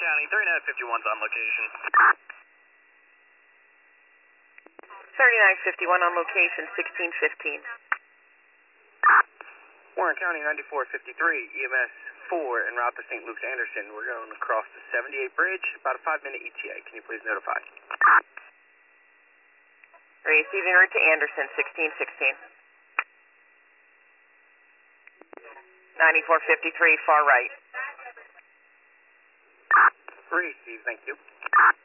County, 3951's on location. 3951 on location, 1615. Warren County, 9453, EMS 4 en route to St. Luke's Anderson. We're going across the 78 bridge, about a 5-minute ETA. Can you please notify? Receiving route to Anderson, 1616. 9453, far right. Receive, thank you.